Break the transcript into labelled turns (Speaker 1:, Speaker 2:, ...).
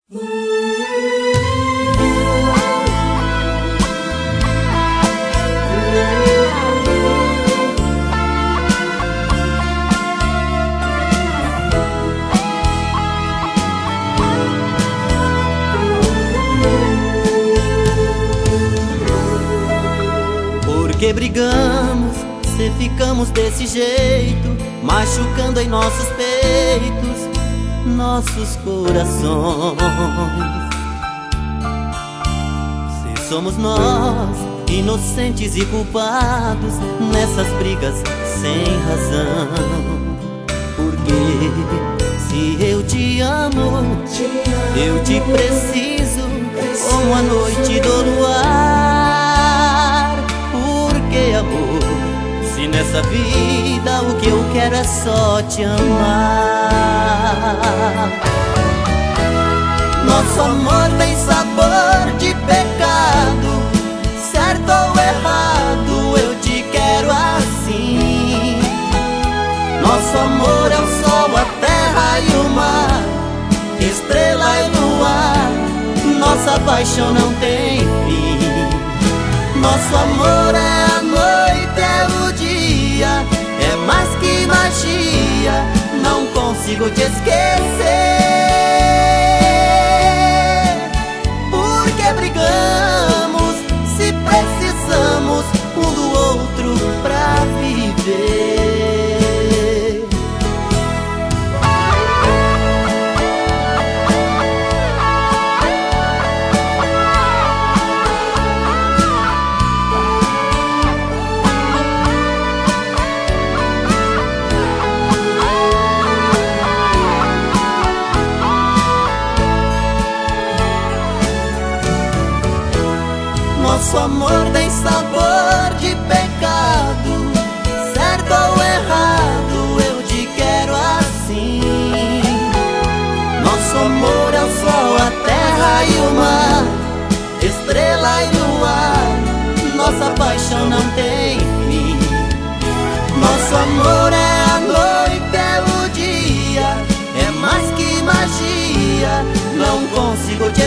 Speaker 1: Por que brigamos, se ficamos desse jeito, machucando em nossos peitos, nossos corações? Se somos nós, inocentes e culpados, nessas brigas sem razão. Porque se eu te amo, eu te preciso, como a noite do luar. Porque amor, se nessa vida o que eu quero é só te amar. Nosso amor tem sabor de pecado, certo ou errado, eu te quero assim. Nosso amor é o sol, a terra e o mar, estrela e luar, nossa paixão não tem fim. Nosso amor é a noite, é o dia, é mais que magia, não consigo te esquecer. Por que brigamos, se precisamos um do outro pra viver? Nosso amor tem sabor de pecado, certo ou errado, eu te quero assim. Nosso amor é o sol, a terra e o mar, estrela e luar, nossa paixão não tem fim. Nosso amor é a noite, é o dia, é mais que magia, não consigo te